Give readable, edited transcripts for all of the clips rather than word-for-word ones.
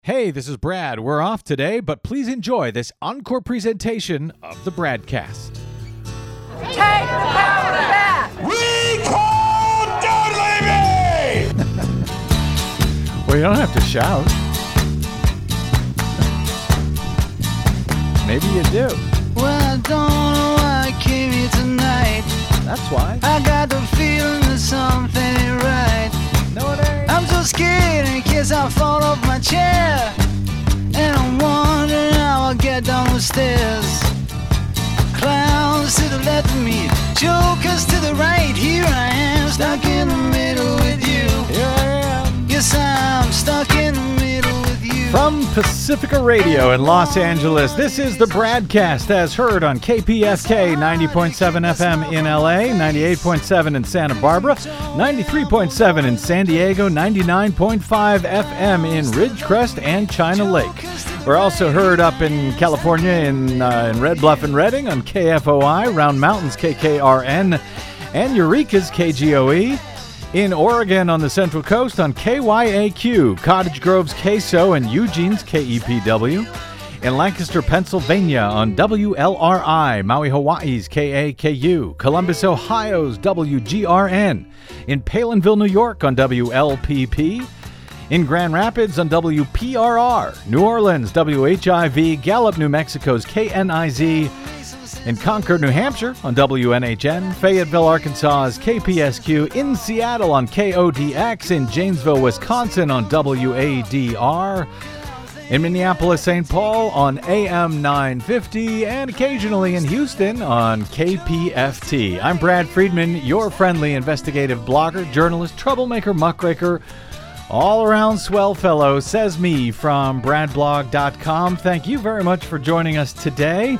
Hey, this is Brad. We're off today, but please enjoy this encore presentation of the Bradcast. Take the power back! Recall Dunleavy! Well, you don't have to shout. Maybe you do. Well, I don't know why I came here tonight. That's why. I got the feeling that something ain't right. No, it ain't. I'm so scared in case I fall off my chair. And I'm wondering how I'll get down the stairs. Clowns to the left of me, jokers to the right. Here I am, stuck in the middle with you. Here I am. Yes, I'm stuck in the middle with you. From Pacifica Radio in Los Angeles, this is the Bradcast, as heard on KPFK 90.7 FM in LA, 98.7 in Santa Barbara, 93.7 in San Diego, 99.5 FM in Ridgecrest and China Lake. We're also heard up in California in Red Bluff and Redding on KFOI, Round Mountains KKRN, and Eureka's KGOE. In Oregon on the Central Coast on KYAQ, Cottage Grove's KSO, and Eugene's KEPW. In Lancaster, Pennsylvania on WLRI, Maui, Hawaii's KAKU. Columbus, Ohio's WGRN. In Palinville, New York on WLPP. In Grand Rapids on WPRR. New Orleans, WHIV. Gallup, New Mexico's KNIZ. In Concord, New Hampshire on WNHN, Fayetteville, Arkansas's KPSQ, in Seattle on KODX, in Janesville, Wisconsin on WADR, in Minneapolis, St. Paul on AM 950, and occasionally in Houston on KPFT. I'm Brad Friedman, your friendly investigative blogger, journalist, troublemaker, muckraker, all-around swell fellow, says me from bradblog.com. Thank you very much for joining us today.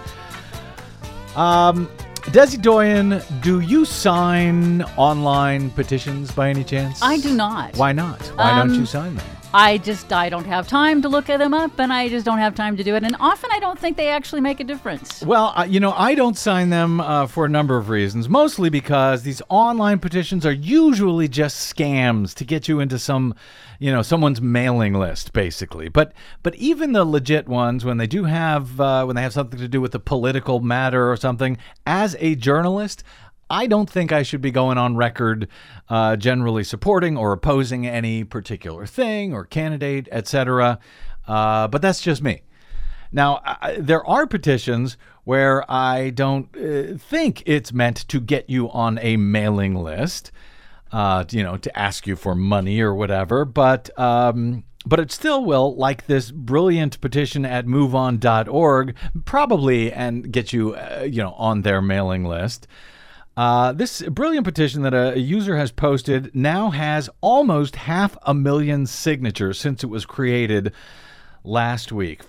Desi Doyen, do you sign online petitions by any chance? I do not. Why not? Why don't you sign them? I don't have time to look at them up, and I just don't have time to do it. And often I don't think they actually make a difference. Well, I don't sign them for a number of reasons. Mostly because these online petitions are usually just scams to get you into someone's mailing list, basically. But even the legit ones, when they do have when they have something to do with a political matter or something, as a journalist, I don't think I should be going on record generally supporting or opposing any particular thing or candidate, etc. But that's just me. Now, there are petitions where I don't think it's meant to get you on a mailing list, to ask you for money or whatever. But it still will, like this brilliant petition at moveon.org, probably and get you, on their mailing list. This brilliant petition that a user has posted now has almost 500,000 signatures since it was created last week.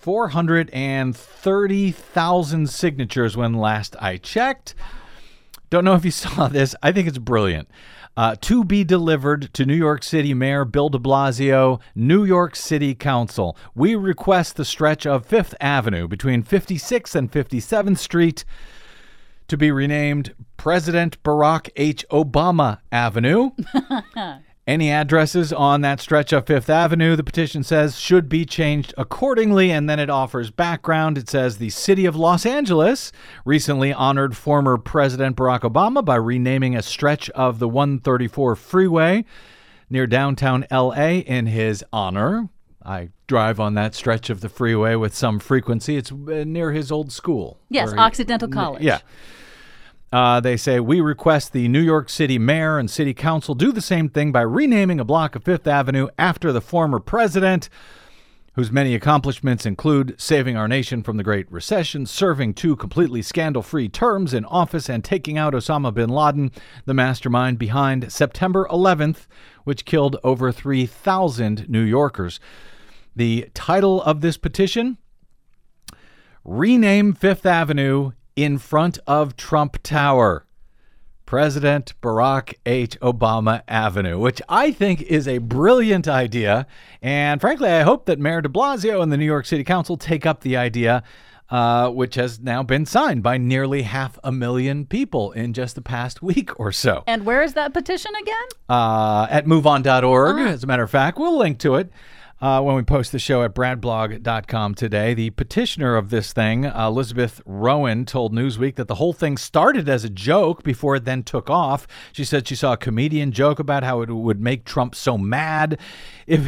430,000 signatures when last I checked. Don't know if you saw this. I think it's brilliant. To be delivered to New York City Mayor Bill de Blasio, New York City Council. We request the stretch of 5th Avenue between 56th and 57th Street to be renamed President Barack H. Obama Avenue. Any addresses on that stretch of 5th Avenue, the petition says, should be changed accordingly. And then it offers background. It says the city of Los Angeles recently honored former President Barack Obama by renaming a stretch of the 134 freeway near downtown L.A. in his honor. I drive on that stretch of the freeway with some frequency. It's near his old school. Yes, Occidental College. Yeah. They say, we request the New York City Mayor and City Council do the same thing by renaming a block of 5th Avenue after the former president, whose many accomplishments include saving our nation from the Great Recession, serving 2 completely scandal-free terms in office, and taking out Osama bin Laden, the mastermind behind September 11th, which killed over 3,000 New Yorkers. The title of this petition, Rename 5th Avenue in front of Trump Tower, President Barack H. Obama Avenue, which I think is a brilliant idea. And frankly, I hope that Mayor de Blasio and the New York City Council take up the idea, which has now been signed by nearly 500,000 people in just the past week or so. And where is that petition again? At moveon.org, as a matter of fact. We'll link to it. when we post the show at bradblog.com today. The petitioner of this thing, Elizabeth Rowan, told Newsweek that the whole thing started as a joke before it then took off. She said she saw a comedian joke about how it would make Trump so mad if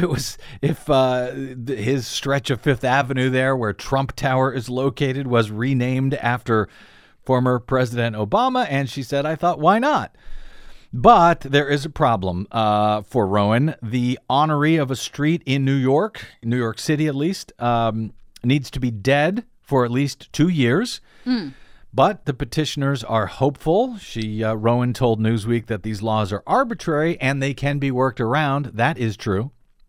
his stretch of Fifth Avenue there, where Trump Tower is located, was renamed after former President Obama. And she said, I thought, why not? But there is a problem for Rowan. The honoree of a street in New York City at least, needs to be dead for at least 2 years. But the petitioners are hopeful. Rowan told Newsweek that these laws are arbitrary and they can be worked around. That is true.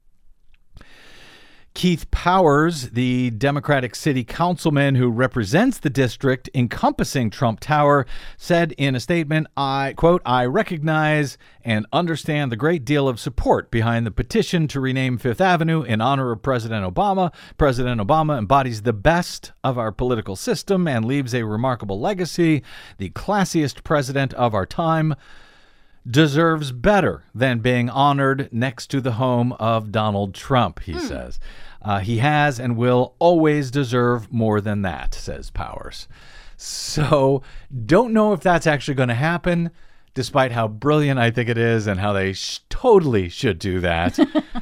Keith Powers, the Democratic city councilman who represents the district encompassing Trump Tower, said in a statement, I recognize and understand the great deal of support behind the petition to rename Fifth Avenue in honor of President Obama. President Obama embodies the best of our political system and leaves a remarkable legacy. The classiest president of our time deserves better than being honored next to the home of Donald Trump, he says. He has and will always deserve more than that, says Powers. So don't know if that's actually going to happen, despite how brilliant I think it is and how they totally should do that.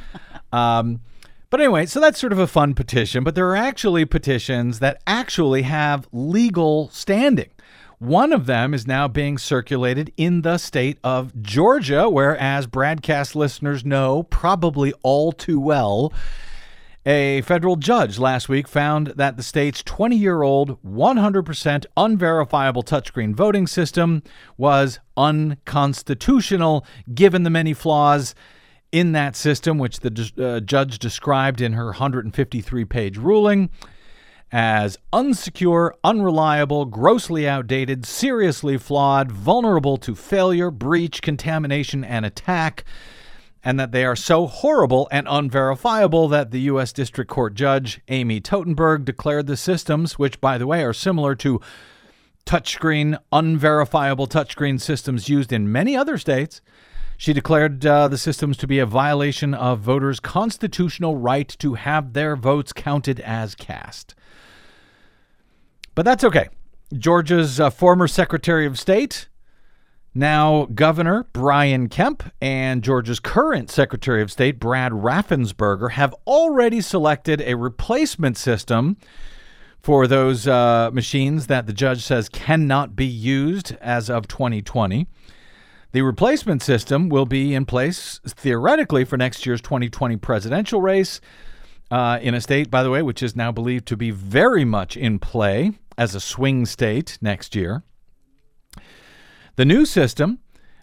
But anyway, so that's sort of a fun petition. But there are actually petitions that actually have legal standing. One of them is now being circulated in the state of Georgia, where, as Bradcast listeners know probably all too well, a federal judge last week found that the state's 20-year-old, 100% unverifiable touchscreen voting system was unconstitutional, given the many flaws in that system, which the judge described in her 153-page ruling as unsecure, unreliable, grossly outdated, seriously flawed, vulnerable to failure, breach, contamination, and attack, and that they are so horrible and unverifiable that the U.S. District Court Judge Amy Totenberg declared the systems, which, by the way, are similar to touchscreen, unverifiable touchscreen systems used in many other states. She declared the systems to be a violation of voters' constitutional right to have their votes counted as cast. But that's okay. Georgia's former Secretary of State, now Governor Brian Kemp, and Georgia's current Secretary of State, Brad Raffensperger, have already selected a replacement system for those machines that the judge says cannot be used as of 2020. The replacement system will be in place theoretically for next year's 2020 presidential race in a state, by the way, which is now believed to be very much in play as a swing state next year. The new system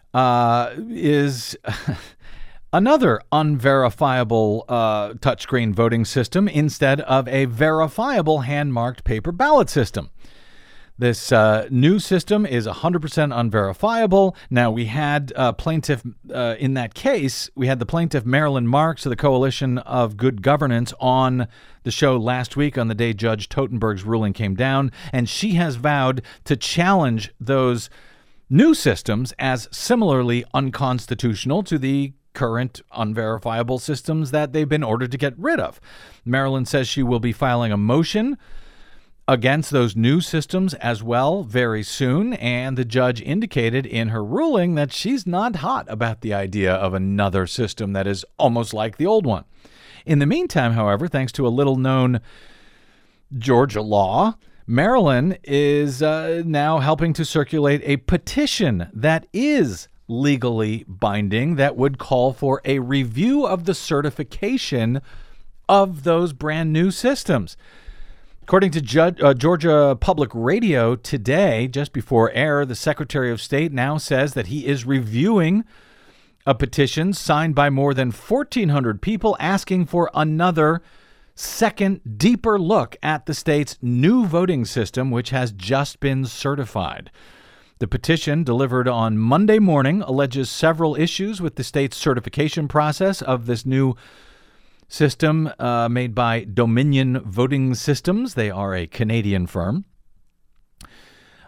is another unverifiable touchscreen voting system instead of a verifiable hand-marked paper ballot system. This new system is 100% unverifiable. Now, we had plaintiff in that case, we had the plaintiff Marilyn Marks of the Coalition of Good Governance on the show last week on the day Judge Totenberg's ruling came down, and she has vowed to challenge those new systems as similarly unconstitutional to the current unverifiable systems that they've been ordered to get rid of. Marilyn says she will be filing a motion against those new systems as well very soon, and the judge indicated in her ruling that she's not hot about the idea of another system that is almost like the old one. In the meantime, however, thanks to a little-known Georgia law, Maryland is now helping to circulate a petition that is legally binding that would call for a review of the certification of those brand new systems. According to Georgia Public Radio today, just before air, the Secretary of State now says that he is reviewing a petition signed by more than 1,400 people asking for another second, deeper look at the state's new voting system, which has just been certified. The petition, delivered on Monday morning, alleges several issues with the state's certification process of this new system made by Dominion Voting Systems. They are a Canadian firm.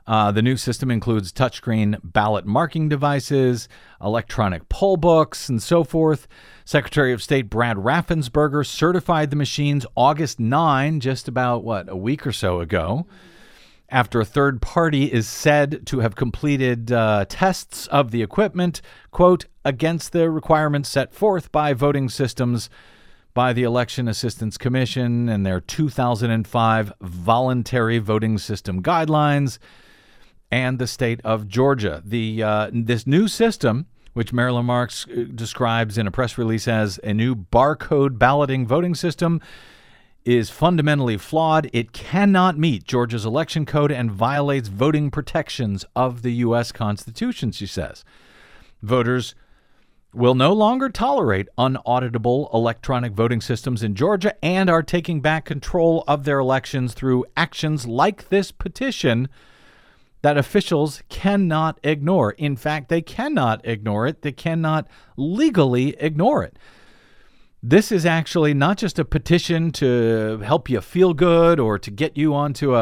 The new system includes touchscreen ballot marking devices, electronic poll books, and so forth. Secretary of State Brad Raffensperger certified the machines August 9, just about, a week or so ago, after a third party is said to have completed tests of the equipment, quote, against the requirements set forth by voting systems by the Election Assistance Commission and their 2005 voluntary voting system guidelines and the state of Georgia. This new system, which Marilyn Marks describes in a press release as a new barcode balloting voting system, is fundamentally flawed. It cannot meet Georgia's election code and violates voting protections of the U.S. Constitution, she says. Voters will no longer tolerate unauditable electronic voting systems in Georgia and are taking back control of their elections through actions like this petition that officials cannot ignore. In fact, they cannot ignore it. They cannot legally ignore it. This is actually not just a petition to help you feel good or to get you onto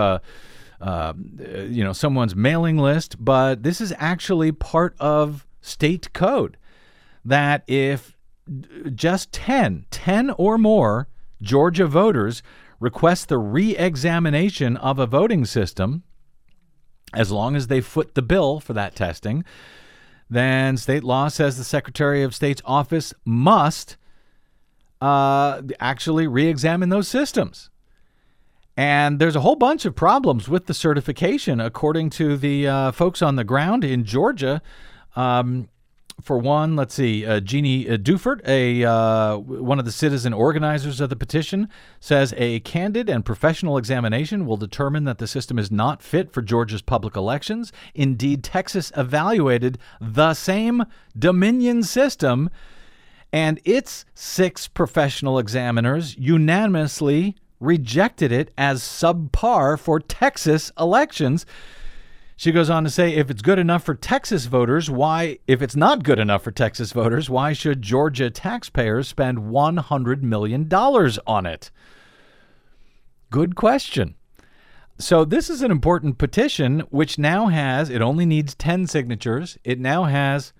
someone's mailing list, but this is actually part of state code. That if just 10 or more Georgia voters request the re-examination of a voting system, as long as they foot the bill for that testing, then state law says the Secretary of State's office must actually re-examine those systems. And there's a whole bunch of problems with the certification, according to the folks on the ground in Georgia. For one, let's see, Jeannie Dufert, one of the citizen organizers of the petition, says a candid and professional examination will determine that the system is not fit for Georgia's public elections. Indeed, Texas evaluated the same Dominion system, and its 6 professional examiners unanimously rejected it as subpar for Texas elections. She goes on to say, if it's good enough for Texas voters, if it's not good enough for Texas voters, why should Georgia taxpayers spend $100 million on it? Good question. So this is an important petition, which now it only needs 10 signatures. It now has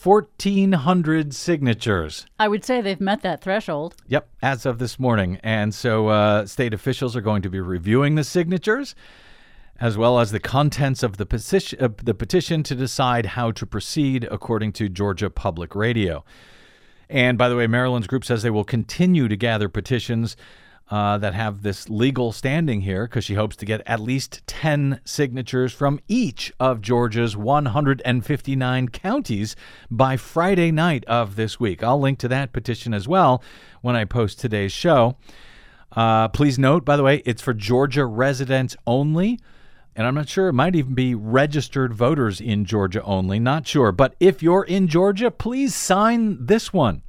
1,400 signatures. I would say they've met that threshold. Yep, as of this morning. And so state officials are going to be reviewing the signatures, as well as the contents of the petition to decide how to proceed, according to Georgia Public Radio. And by the way, Maryland's group says they will continue to gather petitions that have this legal standing here, because she hopes to get at least 10 signatures from each of Georgia's 159 counties by Friday night of this week. I'll link to that petition as well when I post today's show. Please note, by the way, it's for Georgia residents only. And I'm not sure, it might even be registered voters in Georgia only. Not sure. But if you're in Georgia, please sign this one.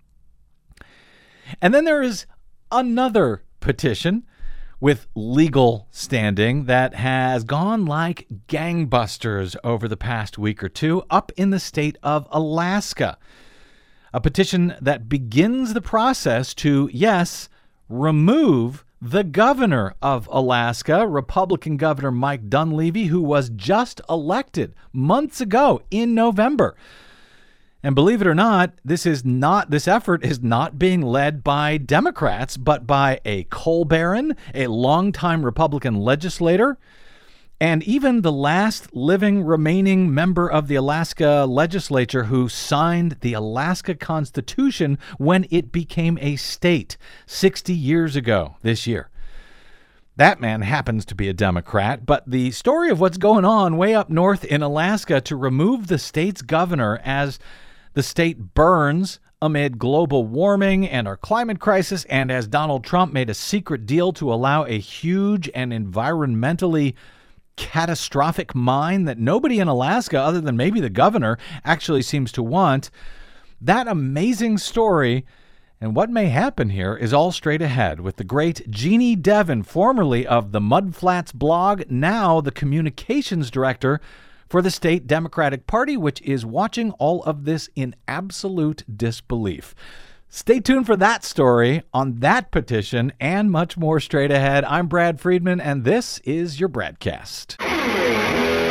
And then there is another petition with legal standing that has gone like gangbusters over the past week or two up in the state of Alaska. A petition that begins the process to, yes, remove the governor of Alaska, Republican Governor Mike Dunleavy, who was just elected months ago in November. And believe it or not, this effort is not being led by Democrats, but by a coal baron, a longtime Republican legislator, and even the last living remaining member of the Alaska legislature who signed the Alaska Constitution when it became a state 60 years ago this year. That man happens to be a Democrat, but the story of what's going on way up north in Alaska to remove the state's governor as the state burns amid global warming and our climate crisis, and as Donald Trump made a secret deal to allow a huge and environmentally catastrophic mine that nobody in Alaska, other than maybe the governor, actually seems to want. That amazing story and what may happen here is all straight ahead with the great Jeannie Devon, formerly of the Mudflats blog, now the communications director for the state Democratic Party, which is watching all of this in absolute disbelief. Stay tuned for that story on that petition and much more straight ahead. I'm Brad Friedman, and this is your Bradcast.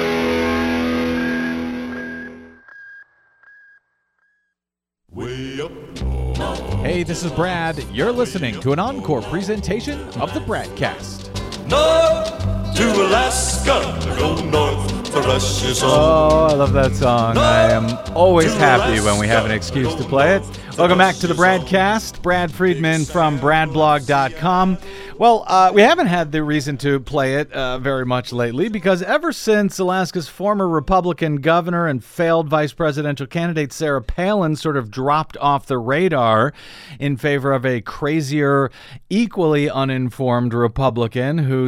Hey, this is Brad. You're listening to an encore presentation of the Bradcast. North to Alaska, go north, the rush is on. Oh, I love that song. I am always happy when we have an excuse to play it. Welcome back to the Bradcast. Brad Friedman from bradblog.com. Well, we haven't had the reason to play it very much lately because ever since Alaska's former Republican governor and failed vice presidential candidate Sarah Palin sort of dropped off the radar in favor of a crazier, equally uninformed Republican who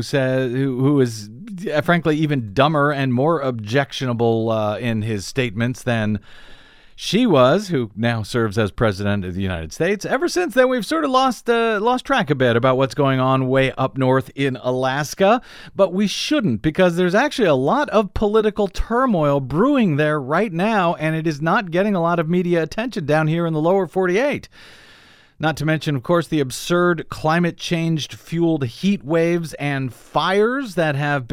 is frankly even dumber and more objectionable in his statements than she was, who now serves as president of the United States. Ever since then, we've sort of lost track a bit about what's going on way up north in Alaska. But we shouldn't, because there's actually a lot of political turmoil brewing there right now, and it is not getting a lot of media attention down here in the lower 48. Not to mention, of course, the absurd climate change-fueled heat waves and fires that have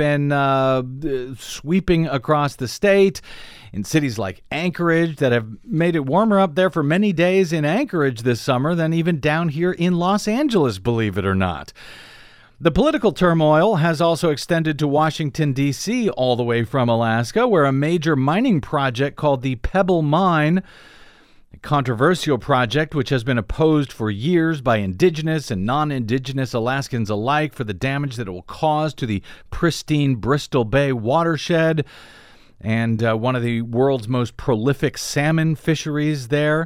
been sweeping across the state in cities like Anchorage that have made it warmer up there for many days in Anchorage this summer than even down here in Los Angeles, believe it or not. The political turmoil has also extended to Washington, D.C., all the way from Alaska, where a major mining project called the Pebble Mine, a controversial project which has been opposed for years by indigenous and non-indigenous Alaskans alike for the damage that it will cause to the pristine Bristol Bay watershed and one of the world's most prolific salmon fisheries there.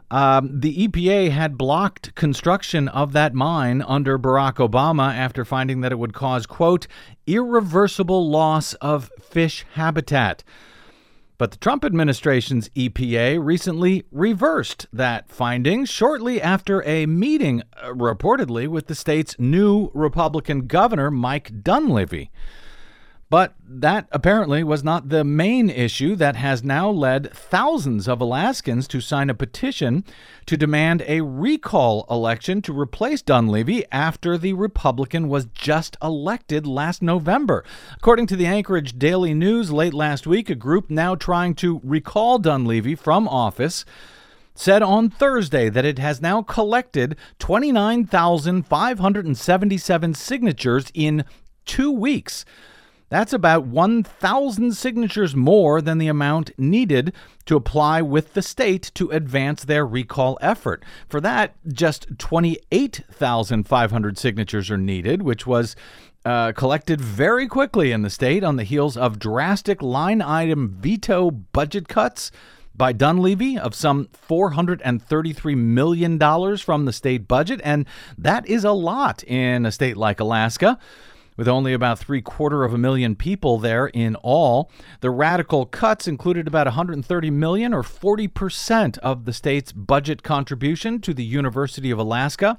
The EPA had blocked construction of that mine under Barack Obama after finding that it would cause, quote, irreversible loss of fish habitat. But the Trump administration's EPA recently reversed that finding shortly after a meeting, reportedly, with the state's new Republican governor, Mike Dunleavy. But that apparently was not the main issue that has now led thousands of Alaskans to sign a petition to demand a recall election to replace Dunleavy after the Republican was just elected last November. According to the Anchorage Daily News late last week, a group now trying to recall Dunleavy from office said on Thursday that it has now collected 29,577 signatures in 2 weeks. That's about 1,000 signatures more than the amount needed to apply with the state to advance their recall effort. For that, just 28,500 signatures are needed, which was collected very quickly in the state on the heels of drastic line item veto budget cuts by Dunleavy of some $433 million from the state budget. And that is a lot in a state like Alaska, with only about 750,000 people there in all. The radical cuts included about $130 million, or 40% of the state's budget contribution to the University of Alaska.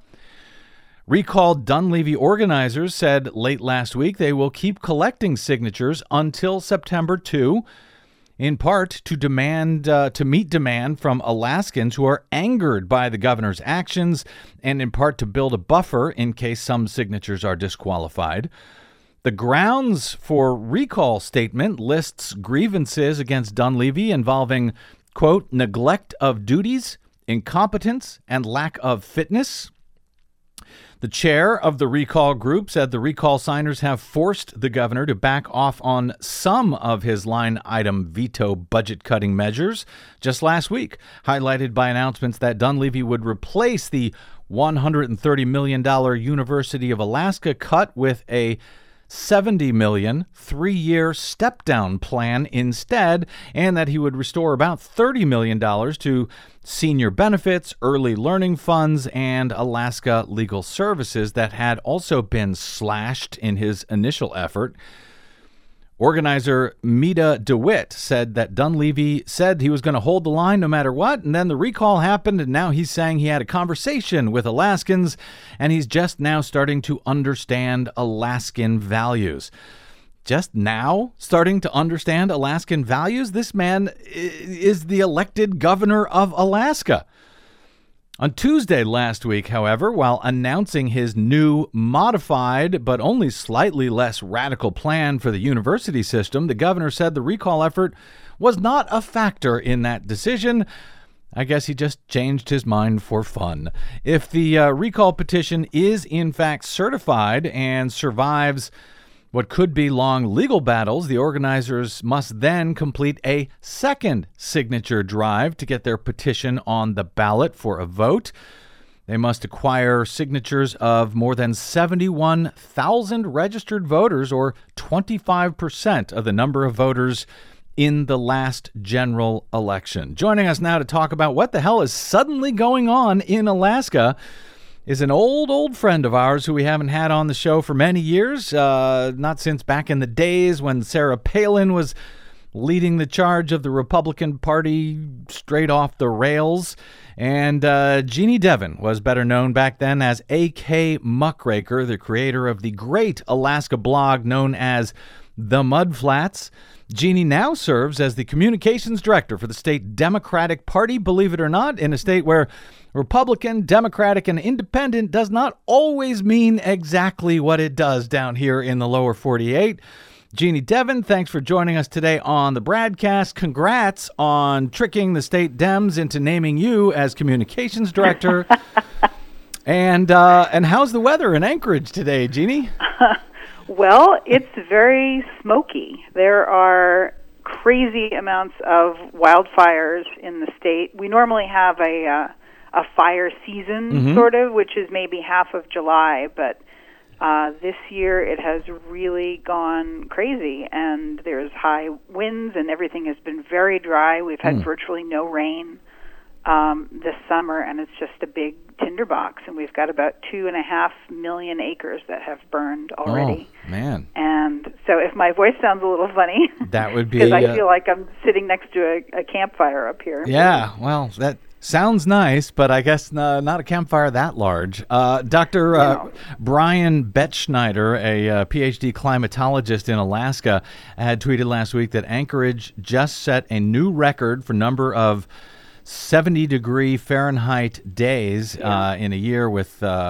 Recalled Dunleavy organizers said late last week they will keep collecting signatures until September 2, in part to meet demand from Alaskans who are angered by the governor's actions, and in part to build a buffer in case some signatures are disqualified. The grounds for recall statement lists grievances against Dunleavy involving, quote, neglect of duties, incompetence, and lack of fitness. The chair of the recall group said the recall signers have forced the governor to back off on some of his line item veto budget-cutting measures just last week, highlighted by announcements that Dunleavy would replace the $130 million University of Alaska cut with a $70 million 3-year step-down plan instead, and that he would restore about $30 million to senior benefits, early learning funds, and Alaska Legal Services that had also been slashed in his initial effort. Organizer Mita DeWitt said that Dunleavy said he was going to hold the line no matter what, and then the recall happened, and now he's saying he had a conversation with Alaskans, and he's just now starting to understand Alaskan values. Just now starting to understand Alaskan values? This man is the elected governor of Alaska. On Tuesday last week, however, while announcing his new, modified, but only slightly less radical plan for the university system, the governor said the recall effort was not a factor in that decision. I guess he just changed his mind for fun. If the recall petition is in fact certified and survives what could be long legal battles, the organizers must then complete a second signature drive to get their petition on the ballot for a vote. They must acquire signatures of more than 71,000 registered voters, or 25% of the number of voters in the last general election. Joining us now to talk about what the hell is suddenly going on in Alaska is an old friend of ours who we haven't had on the show for many years, not since back in the days when Sarah Palin was leading the charge of the Republican Party straight off the rails. And Jeannie Devon was better known back then as A.K. Muckraker, the creator of the great Alaska blog known as The Mudflats. Jeannie now serves as the communications director for the state Democratic Party, believe it or not, in a state where Republican, Democratic, and Independent does not always mean exactly what it does down here in the lower 48. Jeannie Devon, thanks for joining us today on the Bradcast. Congrats on tricking the state Dems into naming you as communications director. And how's the weather in Anchorage today, Jeannie? Well, it's very smoky. There are crazy amounts of wildfires in the state. We normally have a fire season, sort of, which is maybe half of July, but this year it has really gone crazy, and there's high winds, and everything has been very dry. We've had virtually no rain this summer, and it's just a big tinderbox, and we've got about 2.5 million acres that have burned already. Oh, man. And so if my voice sounds a little funny, that would be because I feel like I'm sitting next to a campfire up here. Yeah, well, that sounds nice, but I guess not a campfire that large. Dr. Brian Betschneider, a PhD climatologist in Alaska, had tweeted last week that Anchorage just set a new record for number of 70-degree Fahrenheit days in a year with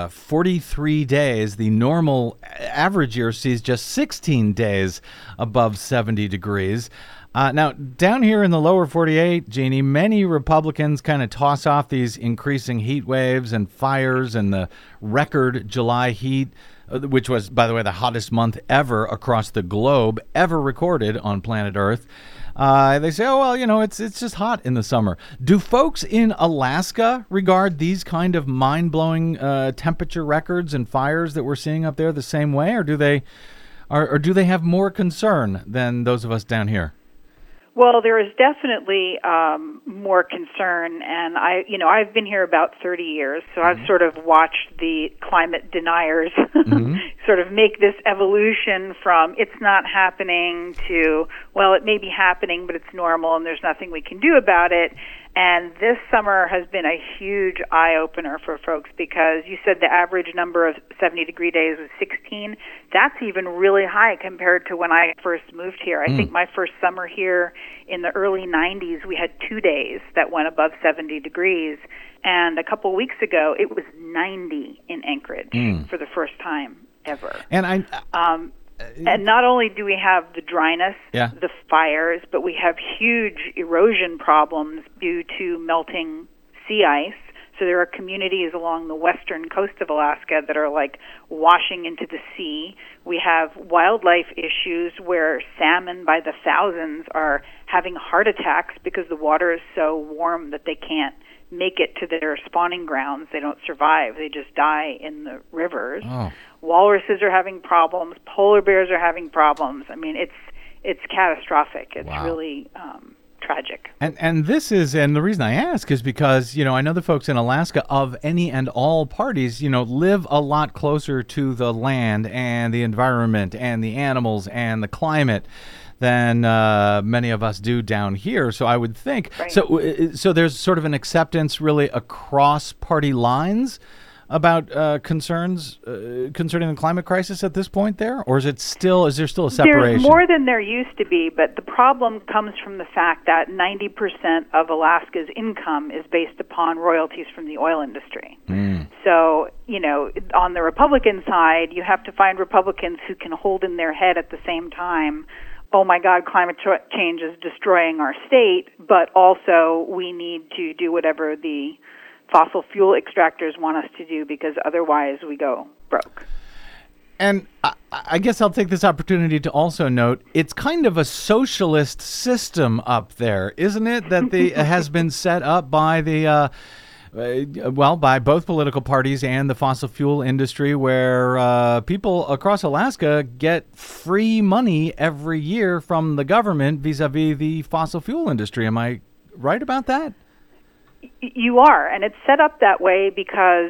43 days. The normal average year sees just 16 days above 70 degrees. Now, down here in the lower 48, Jeannie, many Republicans kind of toss off these increasing heat waves and fires and the record July heat, which was, by the way, the hottest month ever across the globe, ever recorded on planet Earth. They say, oh, well, you know, it's just hot in the summer. Do folks in Alaska regard these kind of mind-blowing temperature records and fires that we're seeing up there the same way, or do they have more concern than those of us down here? Well, there is definitely more concern, and I've been here about 30 years, so I've sort of watched the climate deniers sort of make this evolution from it's not happening to, well, it may be happening, but it's normal and there's nothing we can do about it. And this summer has been a huge eye-opener for folks because you said the average number of 70-degree days was 16. That's even really high compared to when I first moved here. I think my first summer here in the early 90s, we had 2 days that went above 70 degrees. And a couple weeks ago, it was 90 in Anchorage for the first time ever. And and not only do we have the dryness, the fires, but we have huge erosion problems due to melting sea ice. So there are communities along the western coast of Alaska that are like washing into the sea. We have wildlife issues where salmon by the thousands are having heart attacks because the water is so warm that they can't make it to their spawning grounds. They don't survive. They just die in the rivers. Walruses are having problems. Polar bears are having problems. I mean, it's catastrophic. It's really tragic. And this is, and the reason I ask is because, you know, I know the folks in Alaska of any and all parties, you know, live a lot closer to the land and the environment and the animals and the climate than many of us do down here. So I would think, so there's sort of an acceptance really across party lines about concerns concerning the climate crisis at this point there? Or is there still a separation? There's more than there used to be, but the problem comes from the fact that 90% of Alaska's income is based upon royalties from the oil industry. So, you know, on the Republican side, you have to find Republicans who can hold in their head at the same time oh my God, climate change is destroying our state, but also we need to do whatever the fossil fuel extractors want us to do because otherwise we go broke. And I guess I'll take this opportunity to also note it's kind of a socialist system up there, isn't it? That has been set up by by both political parties and the fossil fuel industry, where people across Alaska get free money every year from the government vis-a-vis the fossil fuel industry. Am I right about that? You are, and it's set up that way because,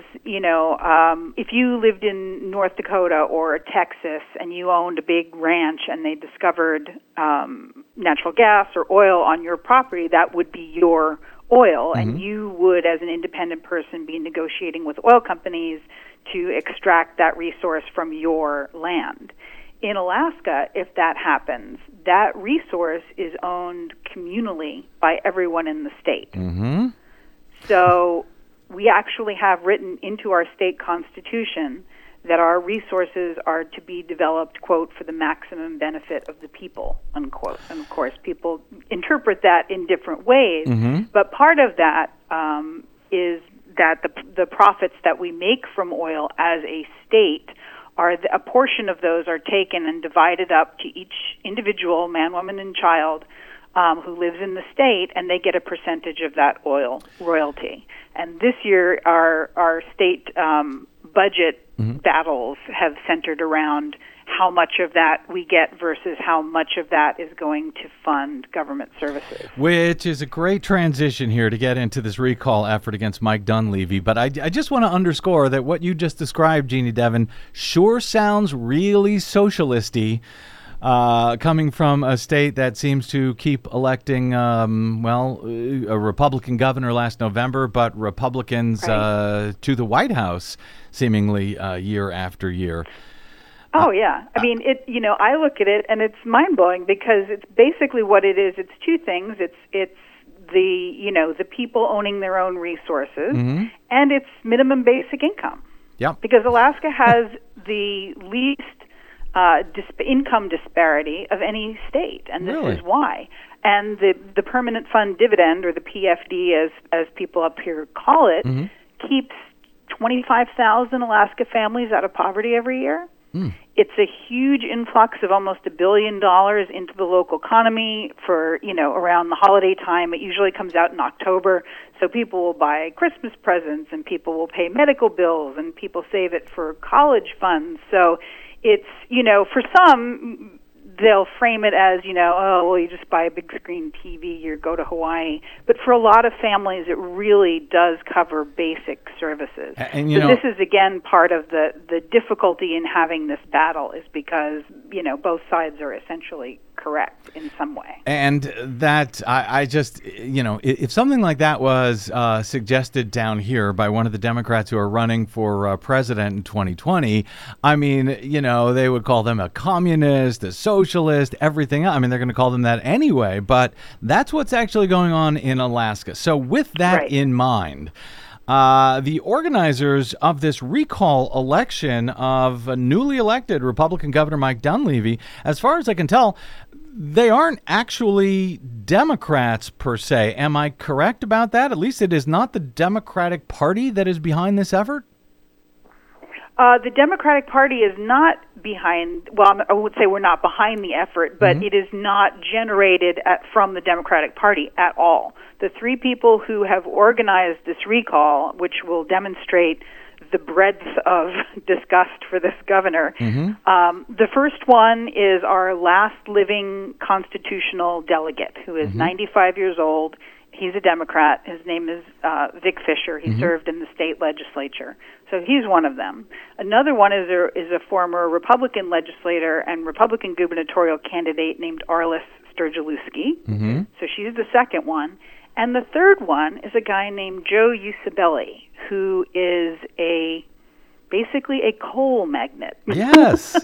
if you lived in North Dakota or Texas and you owned a big ranch and they discovered natural gas or oil on your property, that would be your oil, and you would, as an independent person, be negotiating with oil companies to extract that resource from your land. In Alaska, if that happens, that resource is owned communally by everyone in the state. Mm-hmm. So we actually have written into our state constitution that our resources are to be developed, quote, for the maximum benefit of the people, unquote. And, of course, people interpret that in different ways. Mm-hmm. But part of that is that the profits that we make from oil as a state a portion of those are taken and divided up to each individual, man, woman, and child, who lives in the state, and they get a percentage of that oil royalty. And this year, our state budget battles have centered around how much of that we get versus how much of that is going to fund government services. Which is a great transition here to get into this recall effort against Mike Dunleavy. But I just want to underscore that what you just described, Jeannie Devon, sure sounds really socialist-y. Coming from a state that seems to keep electing, a Republican governor last November, but Republicans to the White House seemingly year after year. Oh, yeah. I mean, I look at it and it's mind-blowing because it's basically what it is. It's two things. It's the people owning their own resources, and it's minimum basic income. Yep. Because Alaska has the least income disparity of any state, and this is why. And the permanent fund dividend, or the PFD as people up here call it, keeps 25,000 Alaska families out of poverty every year. It's a huge influx of almost $1 billion into the local economy for, around the holiday time. It usually comes out in October, so people will buy Christmas presents and people will pay medical bills and people save it for college funds. So it's, for some, they'll frame it as, you just buy a big screen TV, you go to Hawaii. But for a lot of families, it really does cover basic services. And this is, again, part of the difficulty in having this battle is because, both sides are essentially correct in some way. And that, I just, if something like that was suggested down here by one of the Democrats who are running for president in 2020, I mean, they would call them a communist, a socialist, everything. I mean, they're going to call them that anyway, but that's what's actually going on in Alaska. So with that in mind, the organizers of this recall election of a newly elected Republican Governor Mike Dunleavy, as far as I can tell, they aren't actually Democrats per se. Am I correct about that? At least it is not the Democratic Party that is behind this effort? The Democratic Party is not behind, I would say we're not behind the effort, but it is not generated from the Democratic Party at all. The three people who have organized this recall, which will demonstrate the breadth of disgust for this governor, the first one is our last living constitutional delegate, who is 95 years old. He's a Democrat. His name is Vic Fisher. He served in the state legislature. So he's one of them. Another one is a former Republican legislator and Republican gubernatorial candidate named Arliss Sturgielewski. So she's the second one. And the third one is a guy named Joe Usabelli, who is basically a coal magnet. Yes.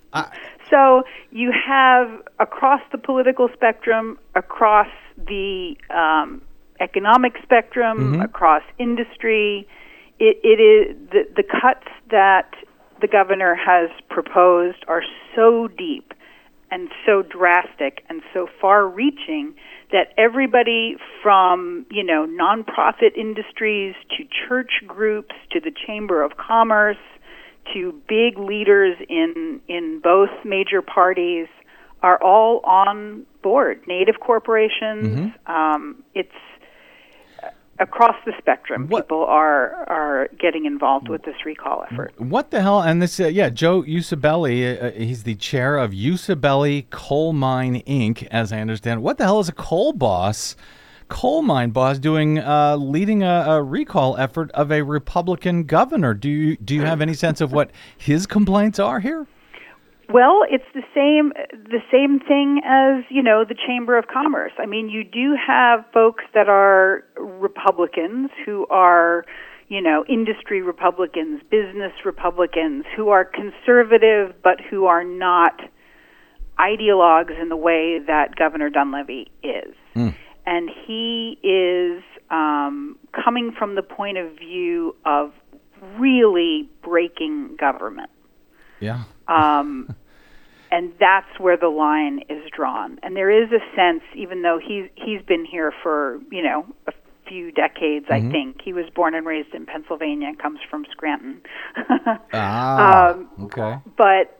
So you have across the political spectrum, across the economic spectrum, across industry, it is the cuts that the governor has proposed are so deep and so drastic and so far-reaching that everybody from, nonprofit industries to church groups to the Chamber of Commerce to big leaders in both major parties are all on board. Native corporations, it's across the spectrum. People are getting involved with this recall effort. What the hell? And this, Joe Usabelli, he's the chair of Usabelli Coal Mine Inc., as I understand it. What the hell is a coal mine boss doing, leading a recall effort of a Republican governor? Do you have any sense of what his complaints are here? Well, it's the same thing as, the Chamber of Commerce. I mean, you do have folks that are Republicans who are, industry Republicans, business Republicans, who are conservative but who are not ideologues in the way that Governor Dunleavy is. And he is coming from the point of view of really breaking government. Yeah. And that's where the line is drawn. And there is a sense, even though he's been here for, a few decades, I think. He was born and raised in Pennsylvania and comes from Scranton. Okay. But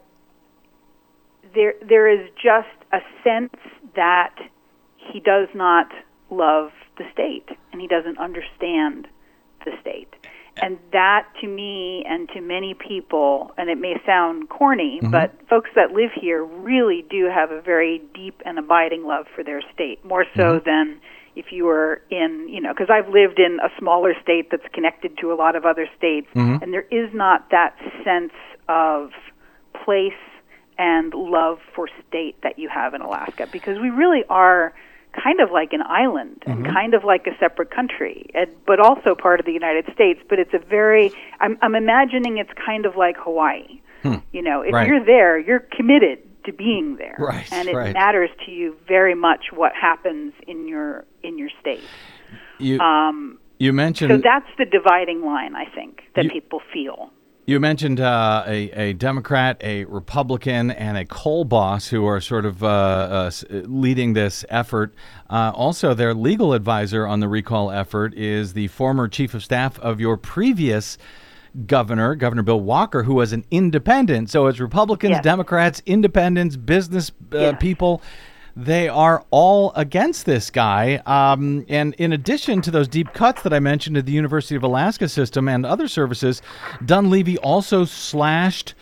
there is just a sense that he does not love the state and he doesn't understand the state. And that, to me and to many people, and it may sound corny, but folks that live here really do have a very deep and abiding love for their state, more so than if you were in, because I've lived in a smaller state that's connected to a lot of other states, and there is not that sense of place and love for state that you have in Alaska, because we really are kind of like an island and kind of like a separate country, but also part of the United States. But it's I'm imagining it's kind of like Hawaii. If you're there, you're committed to being there, and it matters to you very much what happens in your state. You mentioned, so that's the dividing line, I think, that people feel. You mentioned a Democrat, a Republican, and a coal boss who are sort of leading this effort. Also, their legal advisor on the recall effort is the former chief of staff of your previous governor, Governor Bill Walker, who was an independent. So it's Republicans, Democrats, independents, business people. They are all against this guy. And in addition to those deep cuts that I mentioned at the University of Alaska system and other services, Dunleavy also slashed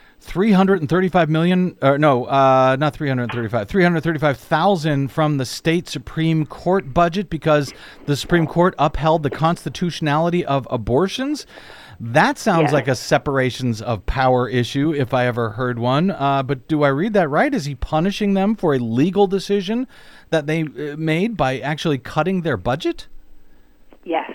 $335,000 from the state Supreme Court budget because the Supreme Court upheld the constitutionality of abortions. That sounds like a separations of power issue, if I ever heard one. But do I read that right? Is he punishing them for a legal decision that they made by actually cutting their budget? Yes.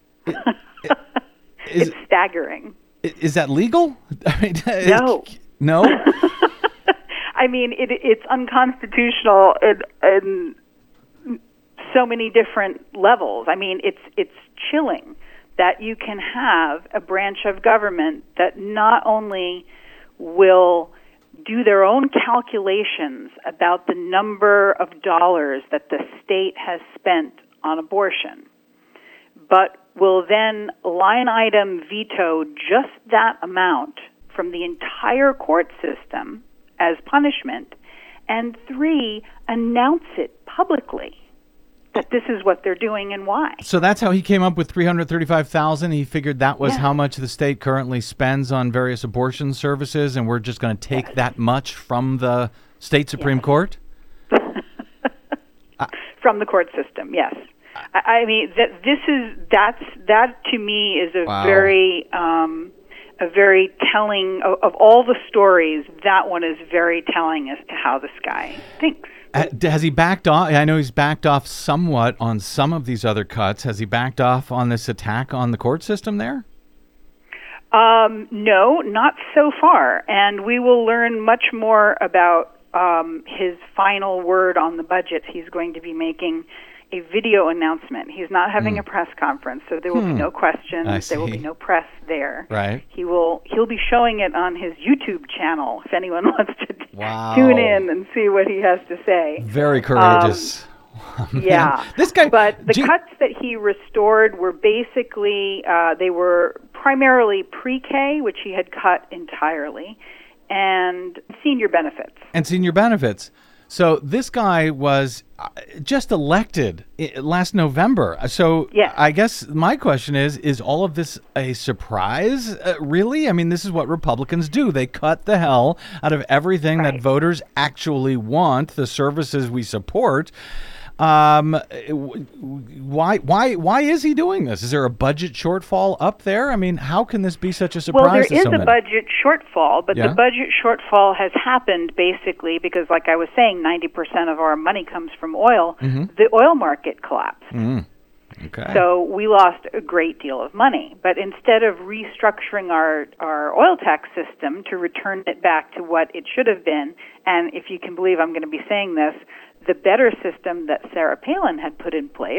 It's staggering. Is that legal? I mean, No. I mean, it's unconstitutional in so many different levels. I mean, it's chilling that you can have a branch of government that not only will do their own calculations about the number of dollars that the state has spent on abortion, but will then line item veto just that amount from the entire court system as punishment, and 3, announce it publicly that this is what they're doing and why. So that's how he came up with $335,000. He figured that was how much the state currently spends on various abortion services, and we're just going to take that much from the state Supreme Court? From the court system, yes. I mean, that to me is a very telling of all the stories. That one is very telling as to how this guy thinks. Has he backed off? I know he's backed off somewhat on some of these other cuts. Has he backed off on this attack on the court system there? No, not so far. And we will learn much more about his final word on the budget. He's going to be making a video announcement. He's not having a press conference, so there will be no questions. There will be no press there. Right. He'll be showing it on his YouTube channel if anyone wants to Wow. Tune in and see what he has to say. Very courageous. Yeah. This guy. But the cuts that he restored were basically, they were primarily pre-K, which he had cut entirely, and senior benefits. So this guy was just elected last November. So yes. I guess my question is all of this a surprise, really? I mean, this is what Republicans do. They cut the hell out of everything that voters actually want, the services we support. Why is he doing this? Is there a budget shortfall up there? I mean, how can this be such a surprise to so many? Well, there is a budget shortfall, but the budget shortfall has happened basically because, like I was saying, 90% of our money comes from oil. The oil market collapsed. Okay. So we lost a great deal of money. But instead of restructuring our oil tax system to return it back to what it should have been, and if you can believe I'm going to be saying this, the better system that Sarah Palin had put in place,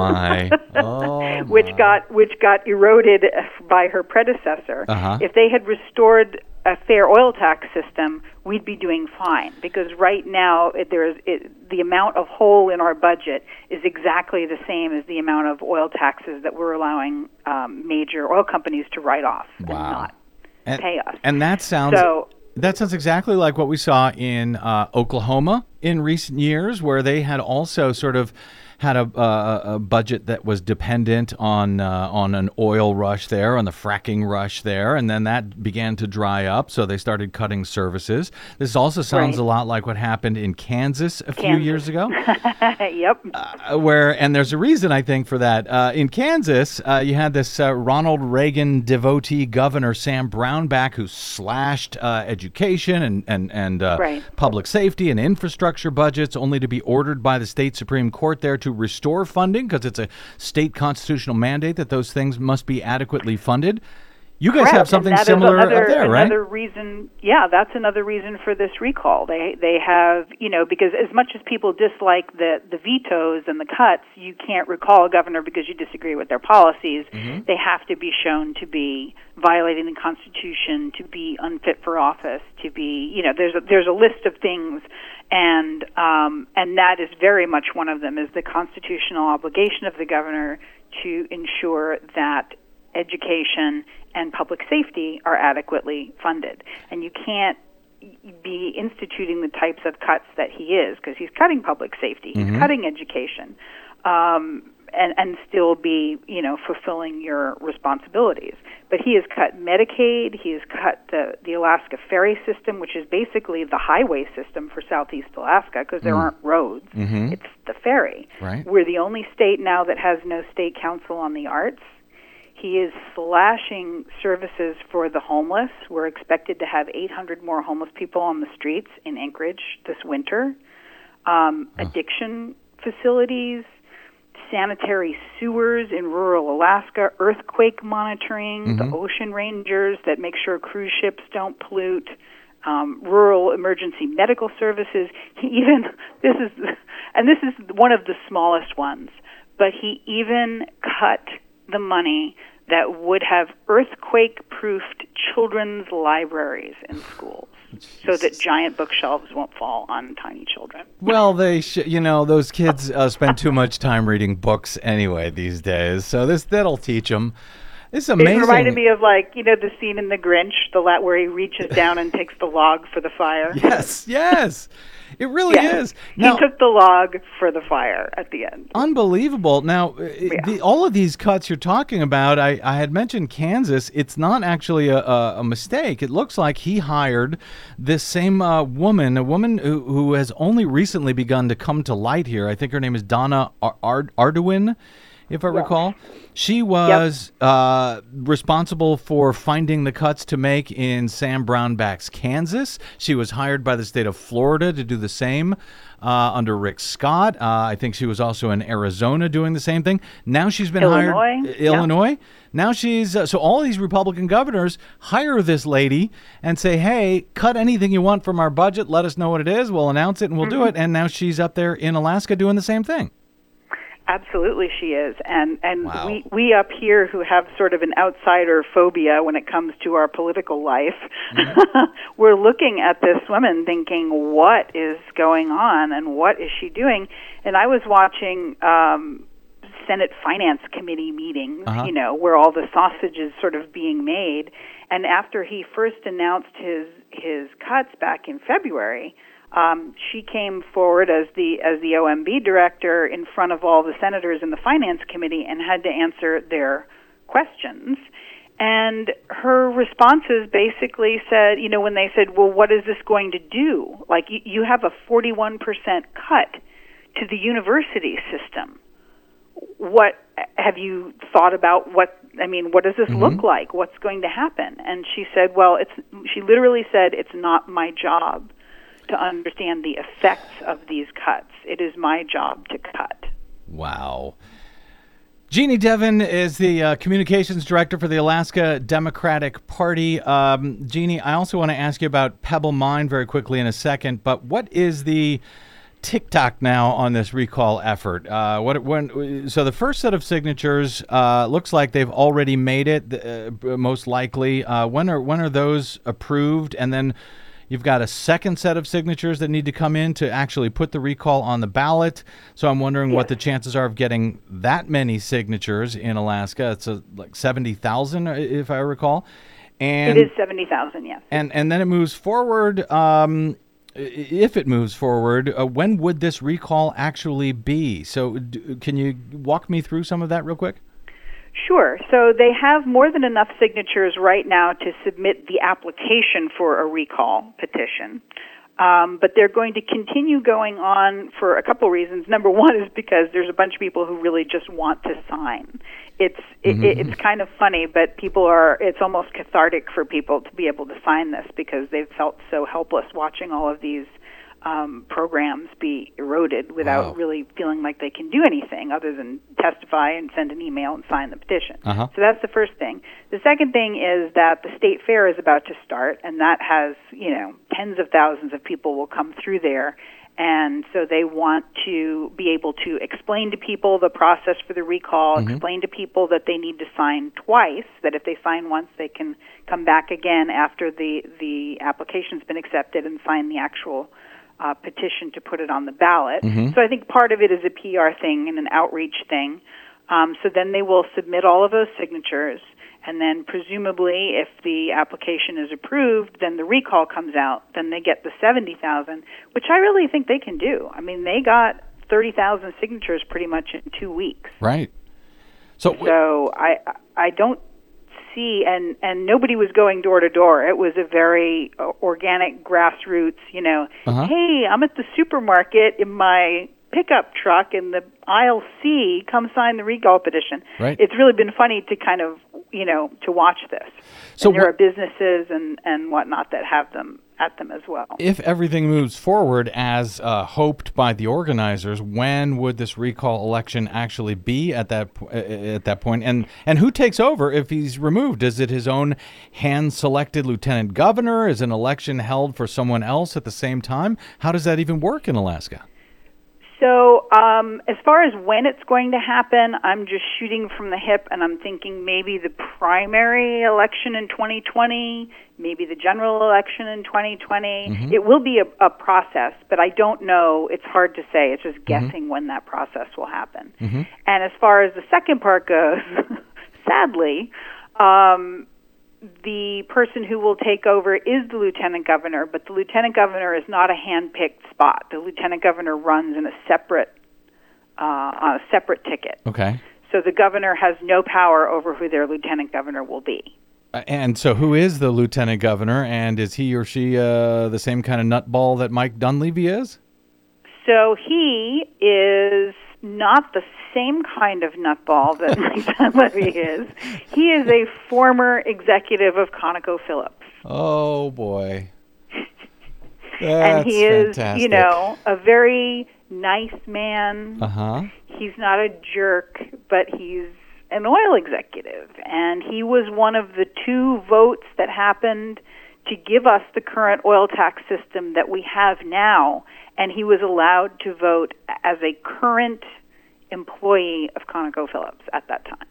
which got eroded by her predecessor. If they had restored a fair oil tax system, we'd be doing fine. Because right now, the amount of hole in our budget is exactly the same as the amount of oil taxes that we're allowing major oil companies to write off and not pay us. And that sounds exactly like what we saw in Oklahoma in recent years, where they had also sort of had a budget that was dependent on an oil rush there, on the fracking rush there, and then that began to dry up, so they started cutting services. This also sounds a lot like what happened in Kansas a few years ago. Yep. And there's a reason, I think, for that. In Kansas, you had this Ronald Reagan devotee governor, Sam Brownback, who slashed education and public safety and infrastructure budgets, only to be ordered by the state Supreme Court there to restore funding, because it's a state constitutional mandate that those things must be adequately funded. You guys have something similar up there, right? Another reason, that's another reason for this recall. They have, because as much as people dislike the vetoes and the cuts, you can't recall a governor because you disagree with their policies. They have to be shown to be violating the Constitution, to be unfit for office, to be, there's a list of things. And that is very much one of them, is the constitutional obligation of the governor to ensure that education and public safety are adequately funded. And you can't be instituting the types of cuts that he is, because he's cutting public safety, he's cutting education, and still be, fulfilling your responsibilities. But he has cut Medicaid, he has cut the Alaska ferry system, which is basically the highway system for Southeast Alaska, because there aren't roads. It's the ferry. Right. We're the only state now that has no state council on the arts. He is slashing services for the homeless. We're expected to have 800 more homeless people on the streets in Anchorage this winter. Addiction facilities, sanitary sewers in rural Alaska, earthquake monitoring, the ocean rangers that make sure cruise ships don't pollute, rural emergency medical services. This is one of the smallest ones, but he even cut the money that would have earthquake-proofed children's libraries in schools, so that giant bookshelves won't fall on tiny children. Well, those kids spend too much time reading books anyway these days, so that'll teach them. It's amazing. It reminded me of, the scene in The Grinch, where he reaches down and takes the log for the fire. Yes. It really is. Now, he took the log for the fire at the end. Unbelievable. Now, all of these cuts you're talking about, I had mentioned Kansas. It's not actually a mistake. It looks like he hired this same woman, a woman who has only recently begun to come to light here. I think her name is Donna Arduin, if I recall. She was responsible for finding the cuts to make in Sam Brownback's Kansas. She was hired by the state of Florida to do the same under Rick Scott. I think she was also in Arizona doing the same thing. Now she's been hired Illinois. Now she's so all these Republican governors hire this lady and say, "Hey, cut anything you want from our budget. Let us know what it is. We'll announce it and we'll do it." And now she's up there in Alaska doing the same thing. Absolutely, she is, and Wow. we up here who have sort of an outsider phobia when it comes to our political life, we're looking at this woman thinking, what is going on, and what is she doing? And I was watching Senate Finance Committee meetings, Uh-huh. where all the sausage is sort of being made, and after he first announced his cuts back in February. She came forward as the OMB director in front of all the senators in the Finance Committee and had to answer their questions. And her responses basically said, when they said, well, what is this going to do? Like, you have a 41% cut to the university system. What have you thought about what does this look like? What's going to happen? And she said, she literally said, it's not my job to understand the effects of these cuts. It is my job to cut. Wow. Jeannie Devon is the communications director for the Alaska Democratic Party. Jeannie, I also want to ask you about Pebble Mine very quickly in a second, but what is the TikTok now on this recall effort? So the first set of signatures looks like they've already made it, most likely. When are those approved? And then you've got a second set of signatures that need to come in to actually put the recall on the ballot. So I'm wondering what the chances are of getting that many signatures in Alaska. It's like 70,000, if I recall. And it is 70,000, yes. And then it moves forward. If it moves forward, when would this recall actually be? So can you walk me through some of that real quick? Sure. So they have more than enough signatures right now to submit the application for a recall petition. But they're going to continue going on for a couple reasons. Number one is because there's a bunch of people who really just want to sign. It's kind of funny, but it's almost cathartic for people to be able to sign this because they've felt so helpless watching all of these programs be eroded without really feeling like they can do anything other than testify and send an email and sign the petition. Uh-huh. So that's the first thing. The second thing is that the state fair is about to start, and that has, tens of thousands of people will come through there. And so they want to be able to explain to people the process for the recall, explain to people that they need to sign twice, that if they sign once, they can come back again after the application's been accepted and sign the actual petition to put it on the ballot. So I think part of it is a PR thing and an outreach thing. So then they will submit all of those signatures, and then presumably if the application is approved, then the recall comes out, then they get the 70,000, which I really think they can do. I mean, they got 30,000 signatures pretty much in 2 weeks. Right. So I don't see, and nobody was going door to door. It was a very organic, grassroots, hey, I'm at the supermarket in my pickup truck in the aisle C, come sign the recall petition. Right. It's really been funny to kind of, to watch this. So and there are businesses and whatnot that have them at them as well. If everything moves forward as hoped by the organizers, when would this recall election actually be at that point? And who takes over if he's removed? Is it his own hand-selected lieutenant governor? Is an election held for someone else at the same time? How does that even work in Alaska? So as far as when it's going to happen, I'm just shooting from the hip, and I'm thinking maybe the primary election in 2020, maybe the general election in 2020. It will be a process, but I don't know. It's hard to say. It's just guessing when that process will happen. And as far as the second part goes, sadly, the person who will take over is the lieutenant governor, but the lieutenant governor is not a hand-picked spot. The lieutenant governor runs in on a separate ticket. Okay. So the governor has no power over who their lieutenant governor will be. And so who is the lieutenant governor, and is he or she the same kind of nutball that Mike Dunleavy is? So he is not the same kind of nutball that Mike Dunleavy is. He is a former executive of ConocoPhillips. Oh, boy. And he is, fantastic. a very nice man. He's not a jerk, but he's an oil executive. And he was one of the 2 votes that happened to give us the current oil tax system that we have now. And he was allowed to vote as a current employee of ConocoPhillips at that time.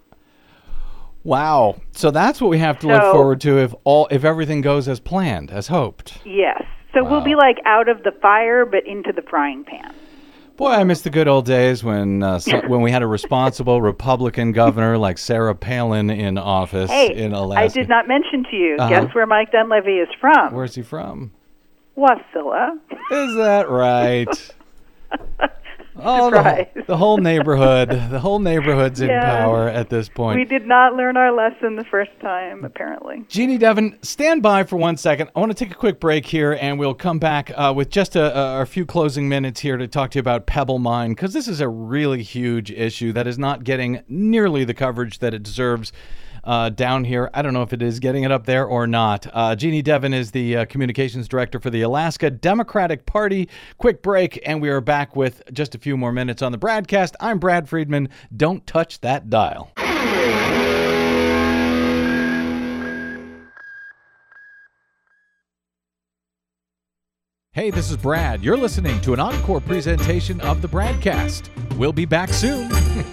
Wow. So that's what we have to look forward to if everything goes as planned, as hoped. Yes. So we'll be like out of the fire, but into the frying pan. Boy, I miss the good old days when we had a responsible Republican governor like Sarah Palin in office in Alaska. I did not mention to you. Guess where Mike Dunleavy is from? Where's he from? Wasilla. Is that right? Oh, the whole neighborhood's in power at this point. We did not learn our lesson the first time, apparently. Jeannie Devon, stand by for 1 second. I want to take a quick break here, and we'll come back with just a few closing minutes here to talk to you about Pebble Mine, because this is a really huge issue that is not getting nearly the coverage that it deserves down here. I don't know if it is getting it up there or not. Jeannie Devon is the communications director for the Alaska Democratic Party. Quick break, and we are back with just a few more minutes on the Bradcast. I'm Brad Friedman. Don't touch that dial. Hey, this is Brad. You're listening to an encore presentation of the Bradcast. We'll be back soon.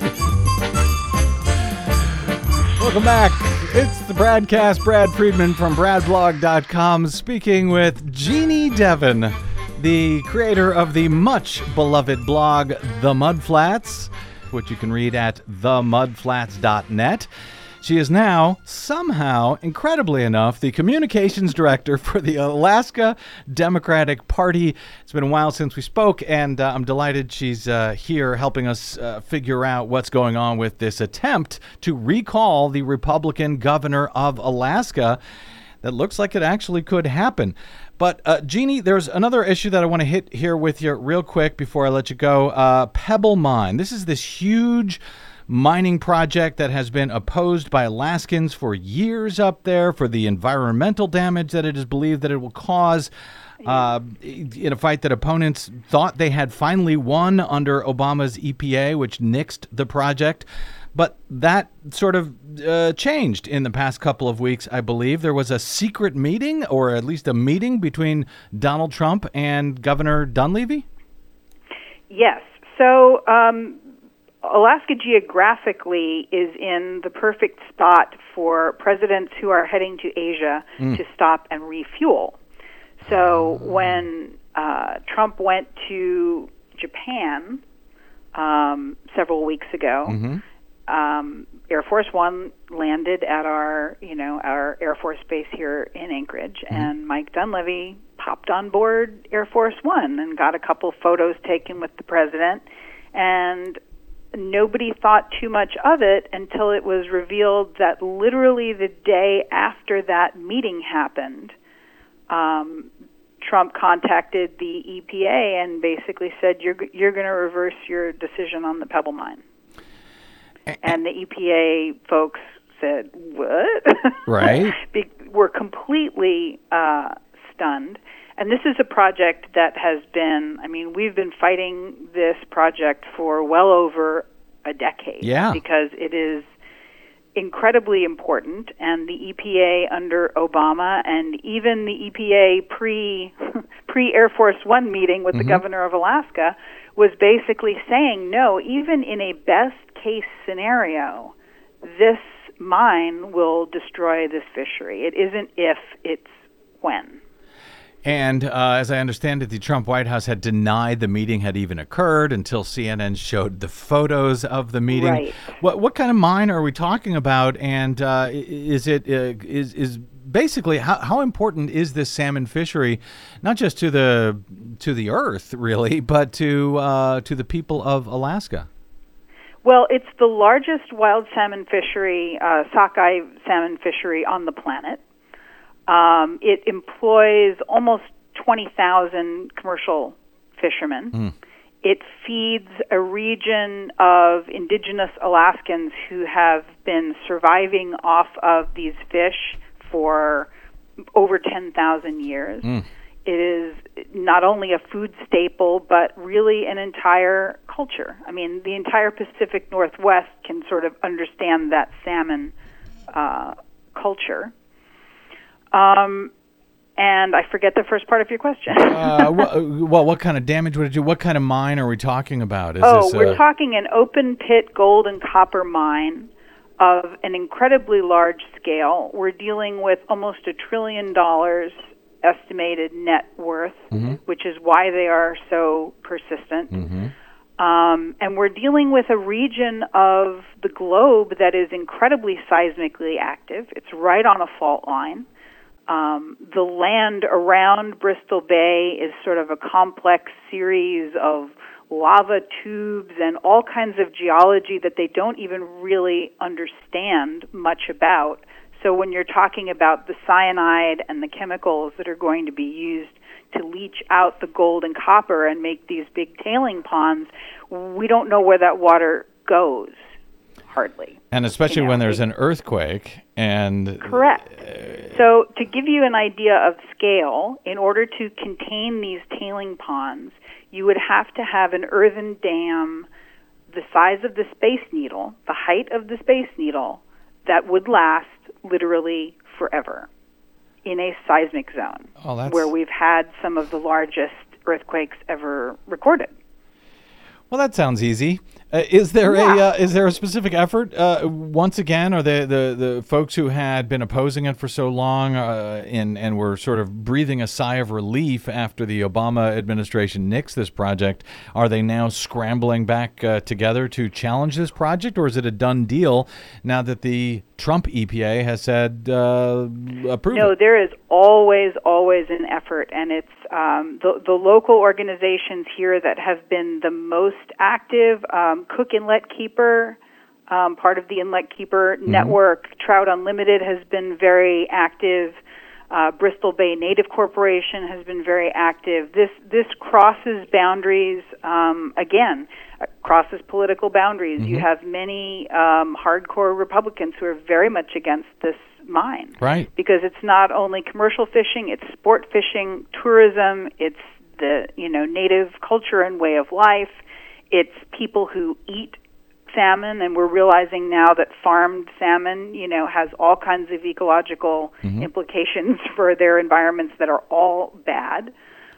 Welcome back. It's the Bradcast. Brad Friedman from BradBlog.com speaking with Jeannie Devon, the creator of the much beloved blog, The Mudflats, which you can read at themudflats.net. She is now, somehow, incredibly enough, the communications director for the Alaska Democratic Party. It's been a while since we spoke, and I'm delighted she's here helping us figure out what's going on with this attempt to recall the Republican governor of Alaska. That looks like it actually could happen. But, Jeannie, there's another issue that I want to hit here with you real quick before I let you go. Pebble Mine. This is this huge mining project that has been opposed by Alaskans for years up there for the environmental damage that it is believed that it will cause in a fight that opponents thought they had finally won under Obama's EPA, which nixed the project. But that sort of changed in the past couple of weeks, I believe. There was a secret meeting, or at least a meeting, between Donald Trump and Governor Dunleavy? Yes. So Alaska geographically is in the perfect spot for presidents who are heading to Asia to stop and refuel. So when Trump went to Japan several weeks ago, Air Force One landed at our Air Force base here in Anchorage, and Mike Dunleavy popped on board Air Force One and got a couple photos taken with the president, and nobody thought too much of it until it was revealed that literally the day after that meeting happened, Trump contacted the EPA and basically said, you're going to reverse your decision on the Pebble Mine. And the EPA folks said, what? Right. We're completely stunned. And this is a project that has been, we've been fighting this project for well over a decade. Yeah. Because it is incredibly important, and the EPA under Obama and even the EPA pre-Air Force One meeting with the governor of Alaska was basically saying, no, even in a best-case scenario, this mine will destroy this fishery. It isn't if, it's when. And as I understand it, the Trump White House had denied the meeting had even occurred until CNN showed the photos of the meeting. Right. What kind of mine are we talking about? And is basically how important is this salmon fishery, not just to the earth really, but to the people of Alaska? Well, it's the largest wild salmon fishery, sockeye salmon fishery on the planet. It employs almost 20,000 commercial fishermen. It feeds a region of indigenous Alaskans who have been surviving off of these fish for over 10,000 years. It is not only a food staple, but really an entire culture. The entire Pacific Northwest can sort of understand that salmon culture. And I forget the first part of your question. Well, what kind of damage would it do? What kind of mine are we talking about? We're talking an open pit gold and copper mine of an incredibly large scale. We're dealing with almost $1 trillion estimated net worth, which is why they are so persistent. And we're dealing with a region of the globe that is incredibly seismically active. It's right on a fault line. The land around Bristol Bay is sort of a complex series of lava tubes and all kinds of geology that they don't even really understand much about. So when you're talking about the cyanide and the chemicals that are going to be used to leach out the gold and copper and make these big tailing ponds, we don't know where that water goes, hardly. And especially when there's an earthquake. And correct. So to give you an idea of scale, in order to contain these tailing ponds, you would have to have an earthen dam the size of the Space Needle, the height of the Space Needle, that would last literally forever in a seismic zone where we've had some of the largest earthquakes ever recorded. Well, that sounds easy. Is there a specific effort? Once again, are the folks who had been opposing it for so long and were sort of breathing a sigh of relief after the Obama administration nixed this project, are they now scrambling back together to challenge this project, or is it a done deal now that the Trump EPA has said approve? No, there is always an effort, and it's the local organizations here that have been the most active. Cook Inlet Keeper, part of the Inlet Keeper network. Trout Unlimited has been very active. Bristol Bay Native Corporation has been very active. This crosses boundaries, crosses political boundaries. You have many hardcore Republicans who are very much against this mine. Right. Because it's not only commercial fishing, it's sport fishing, tourism, it's the native culture and way of life. It's people who eat salmon, and we're realizing now that farmed salmon, has all kinds of ecological implications for their environments that are all bad.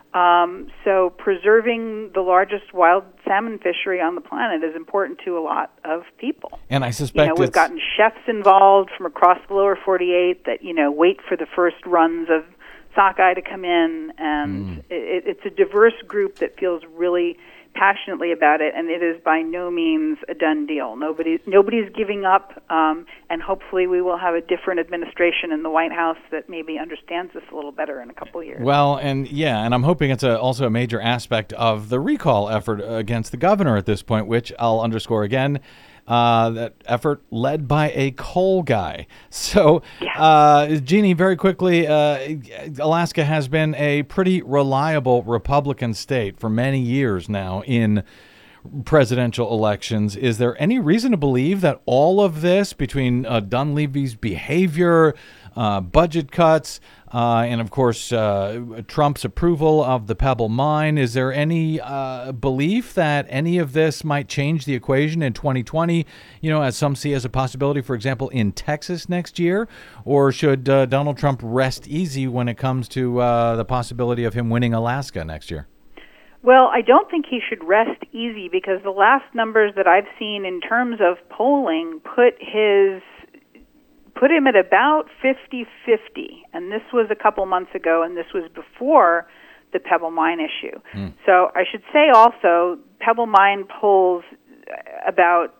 So preserving the largest wild salmon fishery on the planet is important to a lot of people. And I suspect we've gotten chefs involved from across the lower 48 that, wait for the first runs of sockeye to come in, and it's a diverse group that feels really passionately about it, and it is by no means a done deal. Nobody's giving up, and hopefully we will have a different administration in the White House that maybe understands this a little better in a couple of years. Well, and I'm hoping it's also a major aspect of the recall effort against the governor at this point, which I'll underscore again, that effort led by a coal guy. So, Jeannie, very quickly, Alaska has been a pretty reliable Republican state for many years now in presidential elections. Is there any reason to believe that all of this, between Dunleavy's behavior, budget cuts, and of course Trump's approval of the Pebble Mine, is there any belief that any of this might change the equation in 2020, as some see as a possibility, for example, in Texas next year? Or should Donald Trump rest easy when it comes to the possibility of him winning Alaska next year? Well, I don't think he should rest easy, because the last numbers that I've seen in terms of polling put him at about 50-50, and this was a couple months ago, and this was before the Pebble Mine issue. So I should say also, Pebble Mine polls about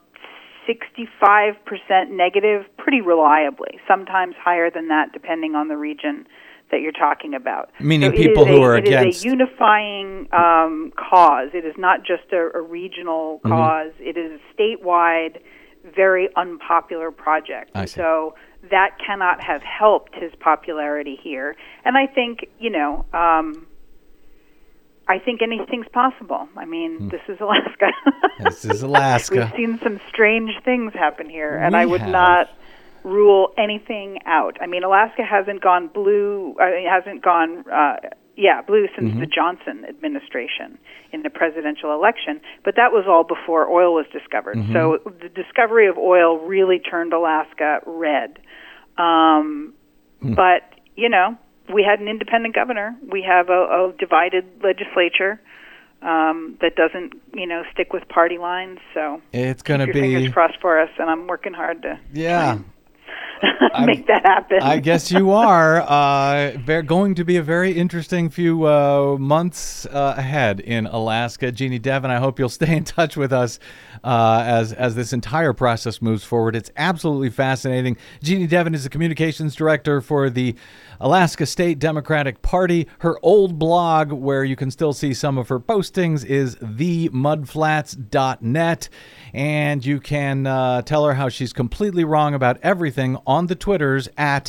65% negative pretty reliably, sometimes higher than that depending on the region that you're talking about. Meaning so people who are against. It is a unifying cause. It is not just a regional cause. It is a statewide, very unpopular project. So that cannot have helped his popularity here. And I think, I think anything's possible. I mean, this is Alaska. This is Alaska. We've seen some strange things happen here, and I would not rule anything out. I mean, Alaska hasn't gone blue. Blue since the Johnson administration in the presidential election, but that was all before oil was discovered. So the discovery of oil really turned Alaska red. But, we had an independent governor. We have a divided legislature that doesn't, stick with party lines. So it's going to be fingers crossed for us, and I'm working hard to make that happen. I guess you are. They're going to be a very interesting few months ahead in Alaska. Jeannie Devon, I hope you'll stay in touch with us as this entire process moves forward. It's absolutely fascinating. Jeannie Devon is the communications director for the Alaska State Democratic Party. Her old blog, where you can still see some of her postings, is themudflats.net. And you can tell her how she's completely wrong about everything on the Twitters at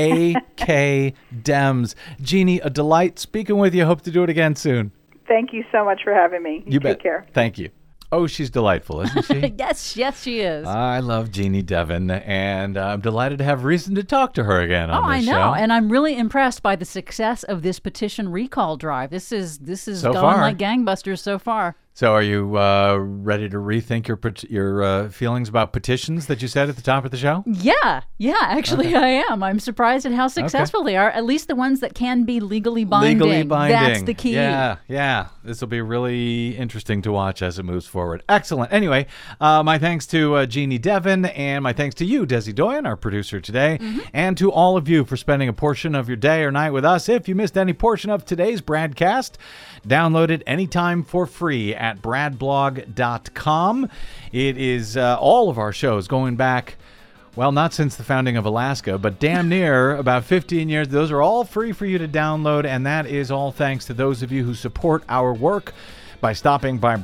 AKDems. Jeannie, a delight speaking with you. Hope to do it again soon. Thank you so much for having me. You Take bet. care. Thank you. Oh, she's delightful, isn't she? Yes, she is. I love Jeannie Devon, and I'm delighted to have reason to talk to her again on this show. I know, and I'm really impressed by the success of this petition recall drive. This is so going far like gangbusters so far. So are you ready to rethink your feelings about petitions that you said at the top of the show? Yeah, actually okay. I am. I'm surprised at how successful they are, at least the ones that can be legally binding. Legally binding. That's the key. Yeah. This will be really interesting to watch as it moves forward. Excellent. Anyway, my thanks to Jeannie Devon, and my thanks to you, Desi Doyen, our producer today, and to all of you for spending a portion of your day or night with us. If you missed any portion of today's broadcast, download it anytime for free at bradblog.com. It is all of our shows going back, well, not since the founding of Alaska, but damn near about 15 years. Those are all free for you to download, and that is all thanks to those of you who support our work by stopping by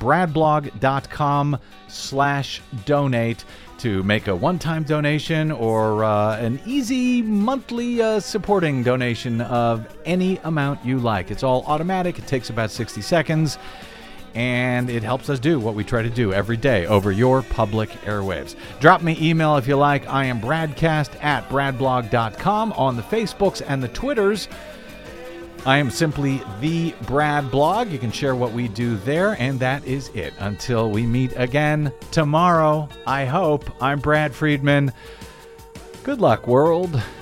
bradblog.com/donate to make a one-time donation or an easy monthly supporting donation of any amount you like. It's all automatic. It takes about 60 seconds, and it helps us do what we try to do every day over your public airwaves. Drop me email if you like. I am bradcast@bradblog.com. On the Facebooks and the Twitters, I am simply the Brad Blog. You can share what we do there, and that is it. Until we meet again tomorrow, I hope. I'm Brad Friedman. Good luck, world.